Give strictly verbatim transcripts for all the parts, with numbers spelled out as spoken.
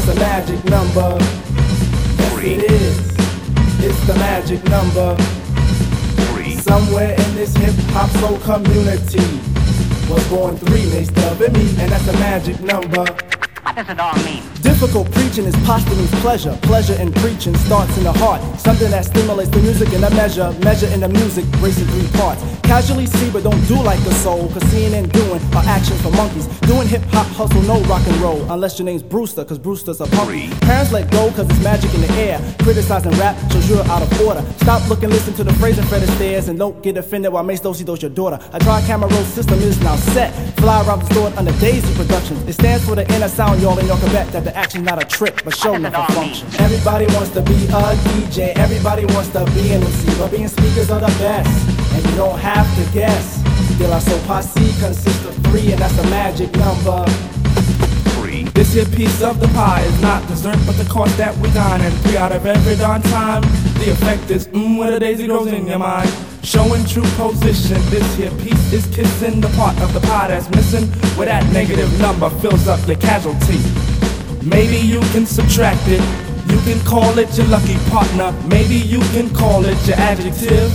that's a magic number. Yes, it is. It's the magic number. Somewhere in this hip-hop soul community was born three, Mace Dub and me, and that's a magic number. What does it all mean? Difficult preaching is posthumous pleasure. Pleasure in preaching starts in the heart. Something that stimulates the music in a measure. Measure in the music, racing three parts. Casually see but don't do like the soul, cause seeing and doing are actions for monkeys. Doing hip-hop hustle, no rock and roll, unless your name's Brewster, cause Brewster's a punk. Parents let go cause it's magic in the air. Criticizing rap shows you're out of order. Stop looking, listen to the phrase and Fred Astaire, and don't get offended while Mace Dosey does your daughter. A tri-camera roll system is now set. Fly around the store under Daisy Productions. It stands for the inner sound, y'all, and y'all can bet that the action's not a trick, but show enough a function. Everybody wants to be a D J, everybody wants to be an M C, but being speakers are the best, and you don't have to guess. De La Soul Posse consists of three, and that's the magic number. This here piece of the pie is not dessert, but the course that we dine. And three out of every darn time, the effect is mmm, where the daisy grows in your mind. Showing true position, this here piece is kissing the part of the pie that's missing, where that negative number fills up your casualty. Maybe you can subtract it, you can call it your lucky partner, maybe you can call it your adjective.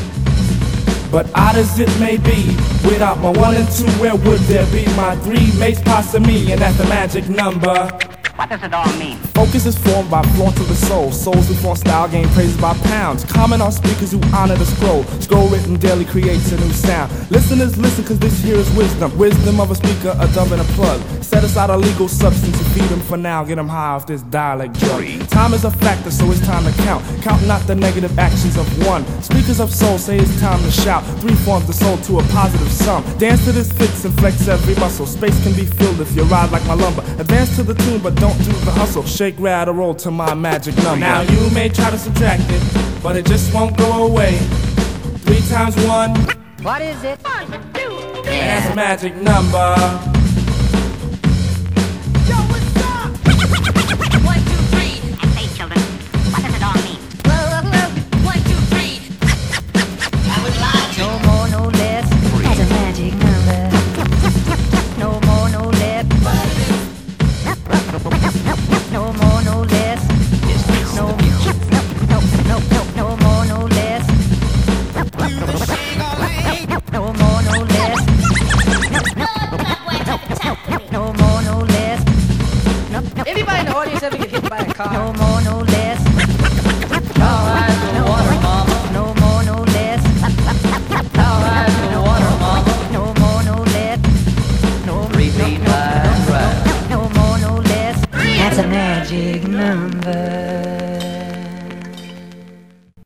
But odd as it may be, without my one and two, where would there be my three? Mace, Posse, me, and that's the magic number. What does it all mean? Focus is formed by flaunt to the soul. Souls who flaunt style gain praises by pounds. Comment on speakers who honor the scroll. Scroll written daily creates a new sound. Listeners listen cause this here is wisdom. Wisdom of a speaker, a dove and a plug. Set aside a legal substance to feed them for now. Get them high off this dialect drug. Time is a factor so it's time to count. Count not the negative actions of one. Speakers of soul say it's time to shout. Three forms the soul to a positive sum. Dance to this fix and flex every muscle. Space can be filled if you ride like my lumber. Advance to the tune but don't do the hustle. Shake, rattle, roll to my magic number. Now you may try to subtract it, but it just won't go away. Three times one. What is it? One, two, three. And that's a magic number. Yo, what's up? One, two, three. I say, children, what does it all mean? One, two, three. I would lie. No more, no less. That's a magic number. No more, no less. No more, no less. No, no, no, no, no, no more, no less. No more, no less. No more, no less. Anybody in the audience ever get hit by a car? No more, no less. All right, in the water, mama. No more, no less. All right, in the water, mama. No more, no less. No, Repeat my right. no more, no less. That's a magic number.